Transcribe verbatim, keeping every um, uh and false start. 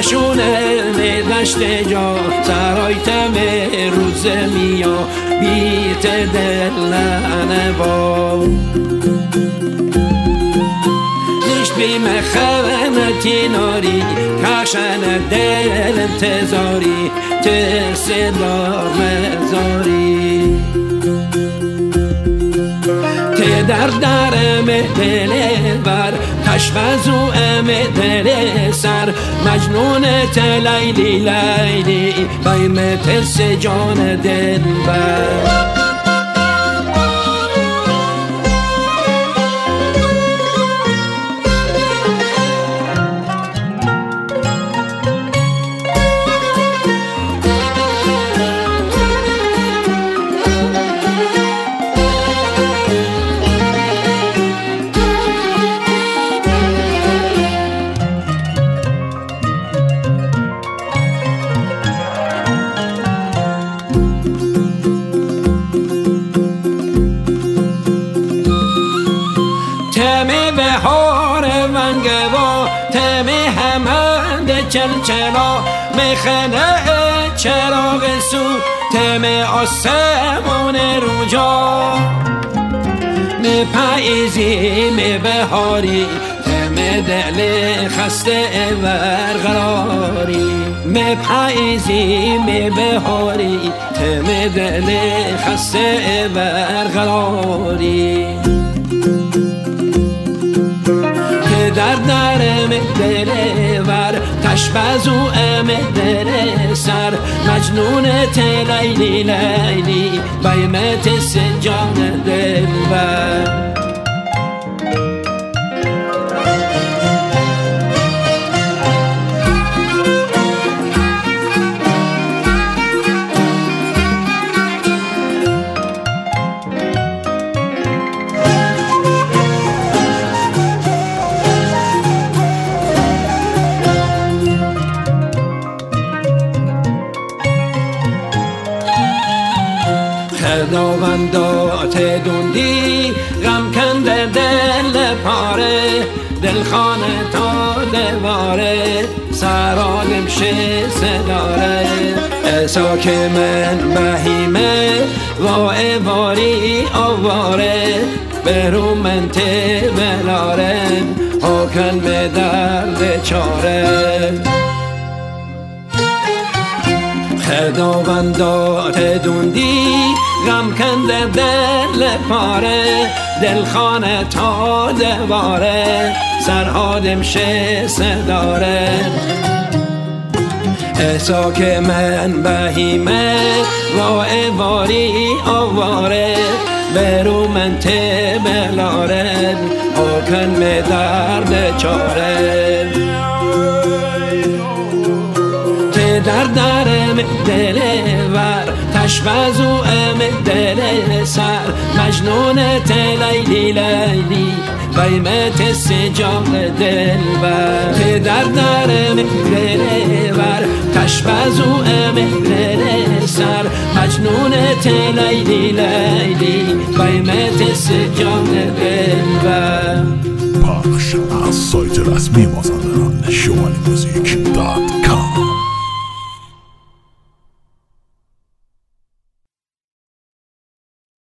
نشونه دشت جا سرایتم روز میا بیت دل ننوا نشت بیم خونتی ناری کشن دل انتظاری ترس دار مزاری ته در درم دل بر تشبزو ام دل سر مجنون تلیلی لیلی بایم ترس جان دل بر تمه بهار ونگوا تمه همند چلچلا مخنه چراغ سو تمه آسمان روجا می پاییزی می بهاری تمه دل خسته ورقراری می پاییزی می بهاری تمه دل خسته ورقراری در درم دل ور تشبزو ام دل سر مجنون تلیلی لیلی بایمت سجان دل ور خداوندات دوندی غم کنده دل پاره دل خانه تا دواره سرادم شه سداره ایسا که من بهیمه و ایواری آواره برو من ته بلاره حکن به درد چاره خداوندات دوندی غم کنده دل پاره دل خانه تا دواره سرهادم شه سداره ایسا که من بهیمه و ایواری آواره برو من ته بلاره حکن به درد چاره در درم دل ور تشبزو ام دل سر مجنون تلیلی لیلی قیمت سجان دل بر در درم دل ور تشبزو ام دل سر مجنون تلیلی لیلی قیمت سجان دل بر پخش از سایت رسمی مازندران شمالی موزیک دات